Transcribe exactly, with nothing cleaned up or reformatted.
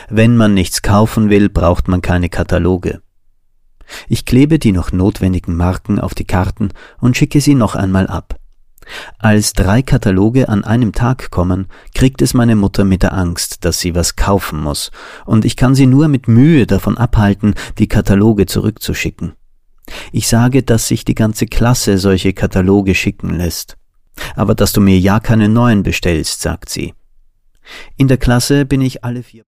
Wenn man nichts kaufen will, braucht man keine Kataloge. Ich klebe die noch notwendigen Marken auf die Karten und schicke sie noch einmal ab. Als drei Kataloge an einem Tag kommen, kriegt es meine Mutter mit der Angst, dass sie was kaufen muss, und ich kann sie nur mit Mühe davon abhalten, die Kataloge zurückzuschicken. Ich sage, dass sich die ganze Klasse solche Kataloge schicken lässt. Aber dass du mir ja keine neuen bestellst, sagt sie. In der Klasse bin ich alle vier